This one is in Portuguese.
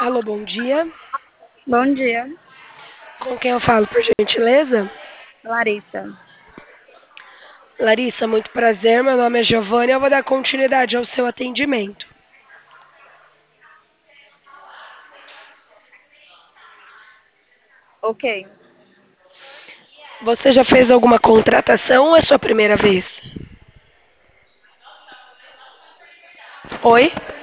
Alô, bom dia. Bom dia, Com quem eu falo, por gentileza? Larissa. Larissa, muito prazer. Meu nome é Giovanna e eu vou dar continuidade ao seu atendimento. Ok. Você já fez alguma contratação ou é sua primeira vez? Oi?